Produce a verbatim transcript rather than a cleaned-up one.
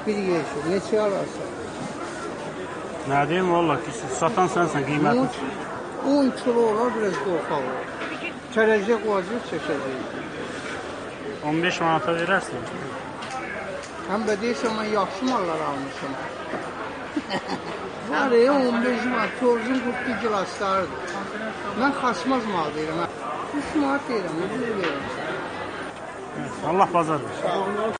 Bir yeşil. Neçə alarsan? Nə deyim, valla ki, satan sənsən, qiymətli. on kilo olar, biraz qorxaq olur. Çərəcək vacib çəkəcək. on beş manata verərsin. Həm də deyirsən, mən yaxşı mallar almışım. Var ya, on beş manat, torzun qutlu gilaslardır. Mən xaçmaz mal deyirəm. üç manat deyirəm, ucuz verirəm. Allah bazardır.